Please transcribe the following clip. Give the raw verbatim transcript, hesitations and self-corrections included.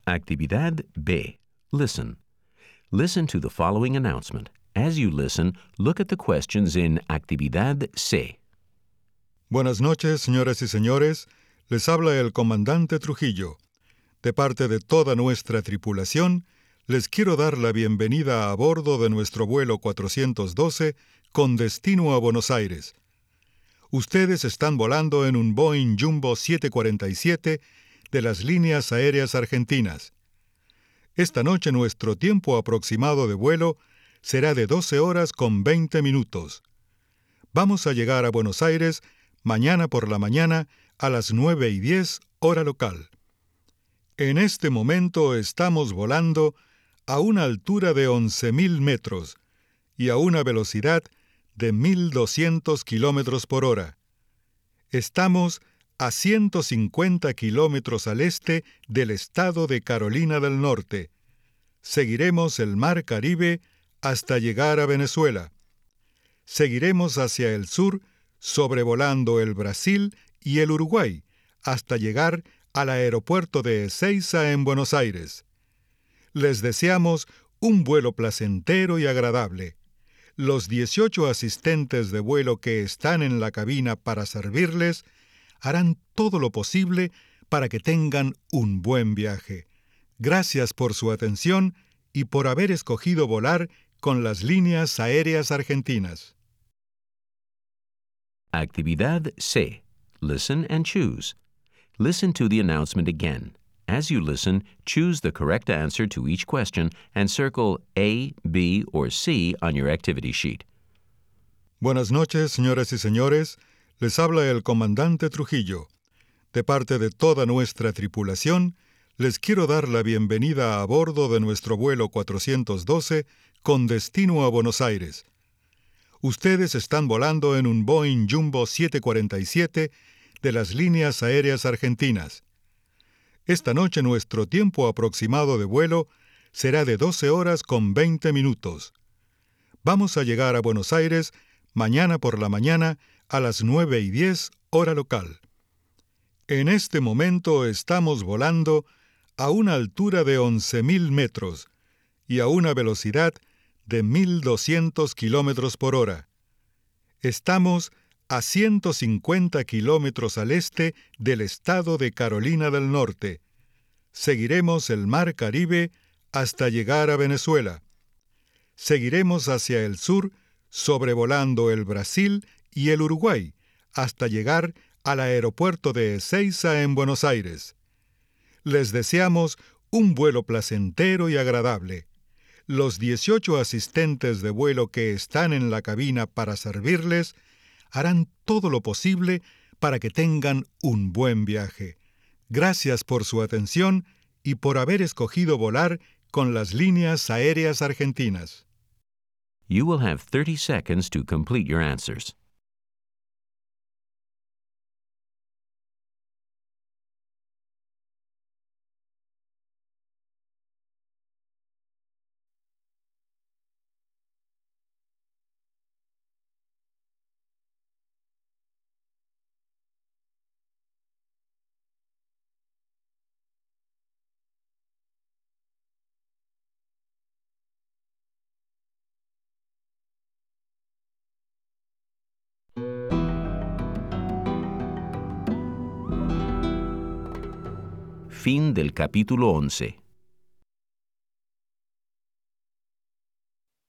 Actividad B. Listen. Listen to the following announcement. As you listen, look at the questions in Actividad C. Buenas noches, señoras y señores. Les habla el comandante Trujillo. De parte de toda nuestra tripulación, les quiero dar la bienvenida a bordo de nuestro vuelo cuatrocientos doce con destino a Buenos Aires. Ustedes están volando en un Boeing Jumbo siete cuarenta y siete de las líneas aéreas argentinas. Esta noche nuestro tiempo aproximado de vuelo será de doce horas con veinte minutos. Vamos a llegar a Buenos Aires mañana por la mañana a las nueve y diez hora local. En este momento estamos volando a una altura de once mil metros y a una velocidad de mil doscientos kilómetros por hora. Estamos a ciento cincuenta kilómetros al este del estado de Carolina del Norte. Seguiremos el Mar Caribe hasta llegar a Venezuela. Seguiremos hacia el sur, sobrevolando el Brasil y el Uruguay, hasta llegar al aeropuerto de Ezeiza en Buenos Aires. Les deseamos un vuelo placentero y agradable. Los dieciocho asistentes de vuelo que están en la cabina para servirles harán todo lo posible para que tengan un buen viaje. Gracias por su atención y por haber escogido volar con las líneas aéreas argentinas. Actividad C. Listen and choose. Listen to the announcement again. As you listen, choose the correct answer to each question and circle A, B, or C on your activity sheet. Buenas noches, señoras y señores. Les habla el comandante Trujillo. De parte de toda nuestra tripulación, les quiero dar la bienvenida a bordo de nuestro vuelo cuatrocientos doce con destino a Buenos Aires. Ustedes están volando en un Boeing Jumbo siete cuarenta y siete de las líneas aéreas argentinas. Esta noche nuestro tiempo aproximado de vuelo será de doce horas con veinte minutos. Vamos a llegar a Buenos Aires mañana por la mañana a las nueve y diez hora local. En este momento estamos volando a una altura de once mil metros y a una velocidad de mil doscientos kilómetros por hora. Estamos a ciento cincuenta kilómetros al este del estado de Carolina del Norte. Seguiremos el Mar Caribe hasta llegar a Venezuela. Seguiremos hacia el sur, sobrevolando el Brasil y el Uruguay, hasta llegar al aeropuerto de Ezeiza en Buenos Aires. Les deseamos un vuelo placentero y agradable. Los dieciocho asistentes de vuelo que están en la cabina para servirles harán todo lo posible para que tengan un buen viaje. Gracias por su atención y por haber escogido volar con las líneas aéreas argentinas. You will have thirty seconds to complete your answers. Fin del capítulo once.